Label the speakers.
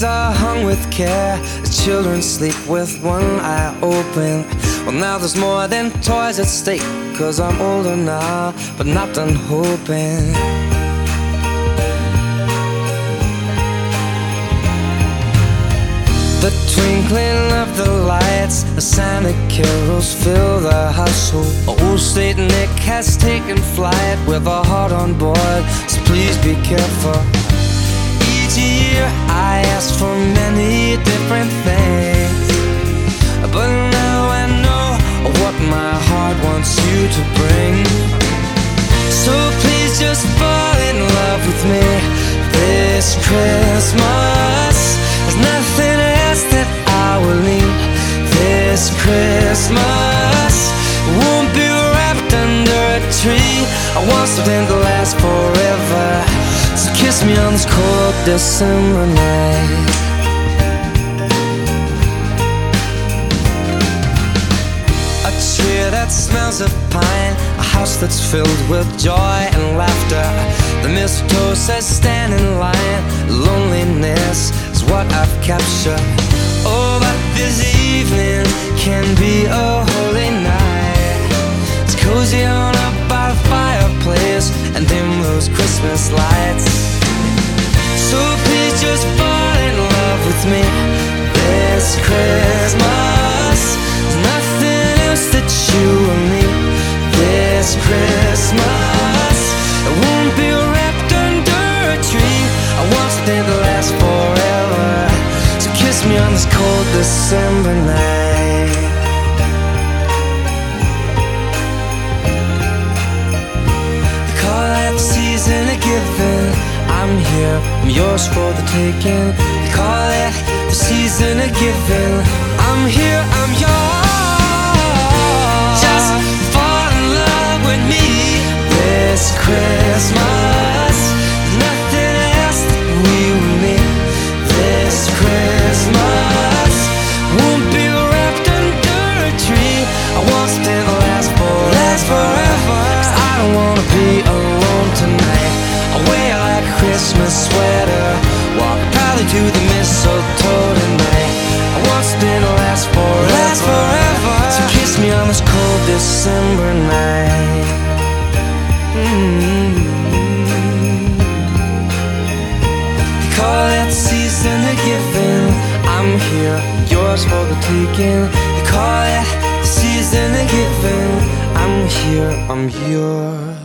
Speaker 1: days are hung with care. The children sleep with one eye open. Well, now there's more than toys at stake, 'cause I'm older now, but not done hoping. The twinkling of the lights, the Santa carols fill the household. Old Saint Nick has taken flight with a heart on board, so please be careful. Each year I ask for many different things, but now I know what my heart wants you to bring. So please just fall in love with me this Christmas. There's nothing else that I will need this Christmas. Won't be wrapped under a tree. I want something to last forever. So kiss me on this cold December night. A tree that smells of pine, a house that's filled with joy and laughter. The mistletoe says stand in line. Loneliness is what I've captured. Oh, but this evening can be a holy night. It's cozy on up by the fireplace and dim those Christmas lights. So please just fall in love with me this Christmas. There's nothing else that you will need this Christmas. It won't be wrapped under a tree. I want something to last forever. So kiss me on this cold December night. They call that the season of giving. I'm here, I'm yours for the taking. They call it the season of giving. I'm here, I'm yours. Just fall in love with me this Christmas. There's nothing else that we will need this Christmas. Won't be wrapped under a tree. I want something to last forever. 'Cause I don't wanna be alone tonight. I'll wear like a Christmas sweater, walk proudly to the mistletoe tonight. I want something to last forever. So kiss me on this cold December night. They call it the season of giving. I'm here, yours for the taking. They call it the season of giving. I'm here, I'm yours.